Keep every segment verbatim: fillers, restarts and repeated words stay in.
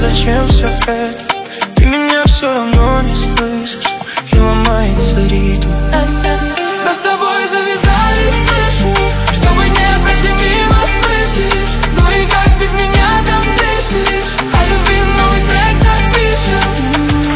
зачем все это? Ты меня все равно не слышишь, и ломается ритм. Но с тобой завязали слышишь, чтобы не пройти мимо, слышишь? Ну и как без меня там дышишь? А любви новый трек запишем.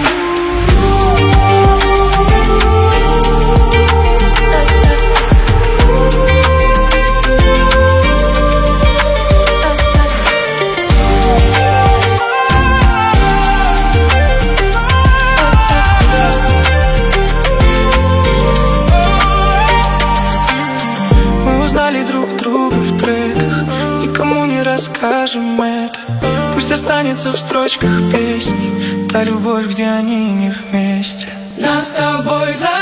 Друг друга в треках, никому не расскажем это. Пусть останется в строчках песни та любовь, где они не вместе. Нас с тобой за